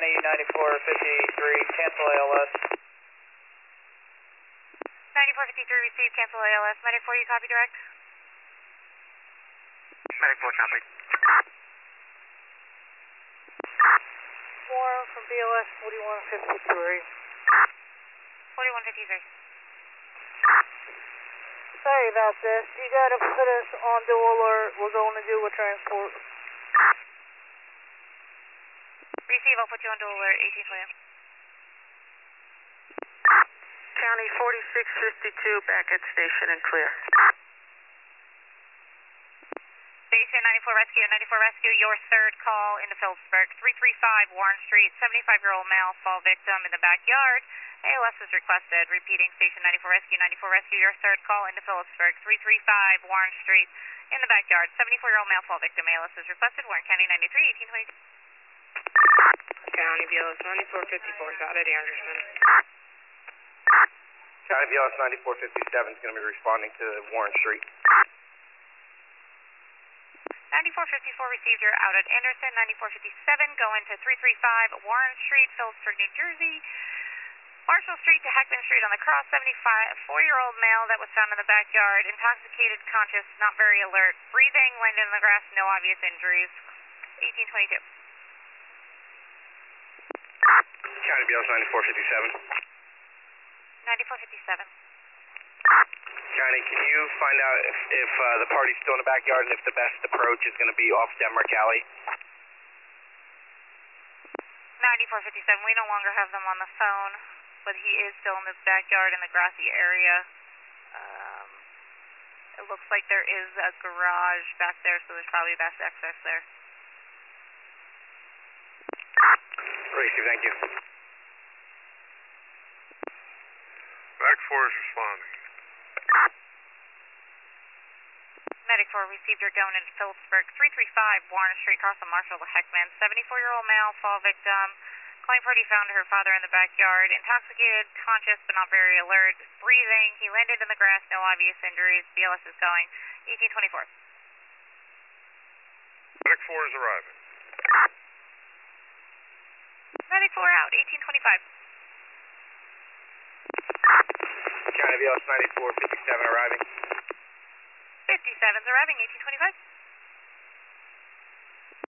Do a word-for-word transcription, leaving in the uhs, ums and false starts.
County ninety-four fifty-three, cancel A L S. ninety-four fifty-three received, cancel A L S. ninety-four, you copy direct? ninety-four copy. Four from B L S forty-one fifty-three. forty-one fifty-three. Sorry about this. You gotta put us on dual alert. We're going to do a transport. Receive, I'll put you on dual alert, eighteen twenty. County forty-six fifty-two, back at station and clear. Station ninety-four Rescue, ninety-four Rescue, your third call into Phillipsburg, three three five Warren Street, seventy-five-year-old male fall victim in the backyard. A L S is requested. Repeating, Station ninety-four Rescue, ninety-four Rescue, your third call into Phillipsburg, three three five Warren Street in the backyard, seventy-four-year-old male fall victim. A L S is requested. Warren County ninety-three, eighteen twenty. County B L S ninety-four fifty-four, got it, Anderson. County B L S ninety-four fifty-seven is going to be responding to Warren Street. ninety-four fifty-four received, you're out at Anderson. ninety-four fifty-seven, go into three three five Warren Street, Phillipsburg, New Jersey. Marshall Street to Heckman Street on the cross, seventy-four-year-old male that was found in the backyard, intoxicated, conscious, not very alert, breathing, landed in the grass, no obvious injuries. eighteen twenty-two. County B L S ninety-four fifty-seven. ninety-four fifty-seven. County, can you find out if, if uh, the party's still in the backyard and if the best approach is going to be off Denmark Alley? ninety-four fifty-seven, we no longer have them on the phone, but he is still in the backyard in the grassy area. Um, it looks like there is a garage back there, so there's probably best access there. Receive, thank you. Back four is responding. Medic four received, you're going into Phillipsburg, three three five Warren Street, across from Marshall to Heckman, seventy-four-year-old male, fall victim. Claim party found her father in the backyard, intoxicated, conscious but not very alert, breathing. He landed in the grass, no obvious injuries. B L S is going, eighteen twenty-four. Medic four is arriving. Medic four out, eighteen twenty-five. County B L S ninety-four fifty-seven arriving. fifty-seven's arriving, eighteen twenty-five.